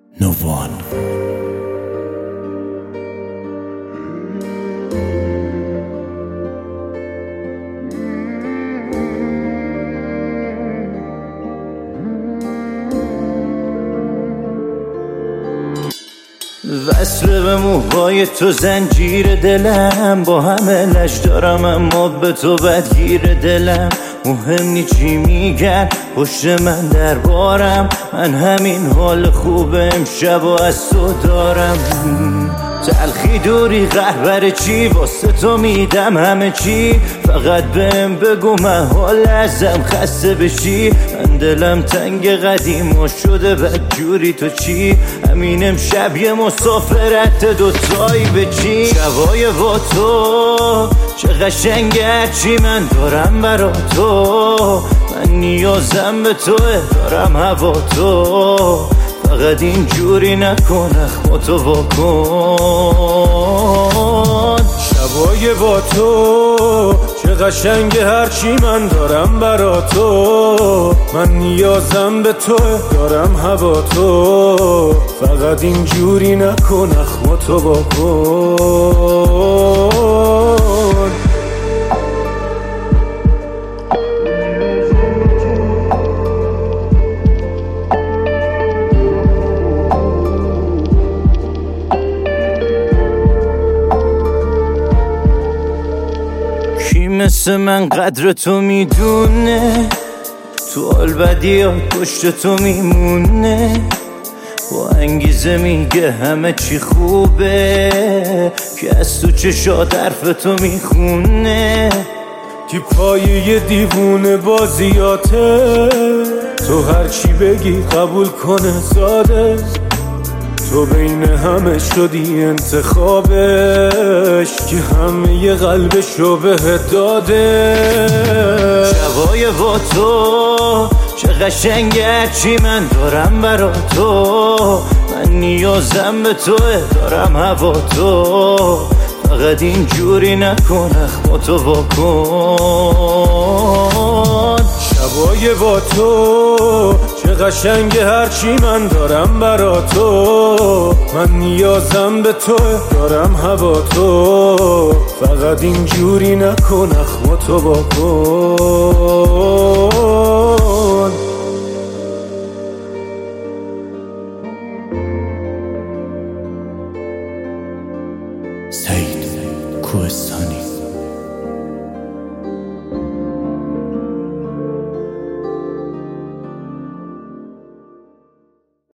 نوان. وصل به موهای تو زنجیر دلم، با همه لش دارم اما به تو بدگیر دلم. مهم نی چی میگن پشت من دربارم، من همین حال خوب امشب و از تو دارم. تلخی دوری قهبر چی واسه تو میدم همه چی، فقط بهم بگو محال ازم خسته بشی. من دلم تنگ قدیم و شده بدجوری تو چی، همین امشب یه مسافرت دوتایی به چی. شبای با تو چه قشنگه چی من دارم برا تو، من نیازم به توه دارم هوا تو، فقط اینجوری نکن اخماتو واکن. شبای با تو چه قشنگه هرچی من دارم برا تو، من نیازم به تو دارم هوا تو، فقط اینجوری نکن اخماتو واکن. کی مثل من قدر تو میدونه، تو حال بدی ها پشت تو میمونه، با انگیزه میگه همه چی خوبه، که از تو چشات حرف تو میخونه. تیپای یه دیوونه بازیاته، تو هرچی بگی قبول کنه ساده، تو بین همه شدی انتخابش، که همه ی قلبشو بهت داده. شبای با تو چه قشنگه چی من دارم برا تو، من نیازم به توه دارم هوا تو، فقط اینجوری نکن اخماتو واکن. شبای با تو چه قشنگه هرچی من دارم برا تو، من نیازم به تو دارم هوا تو، فقط اینجوری نکن اخماتو واکن.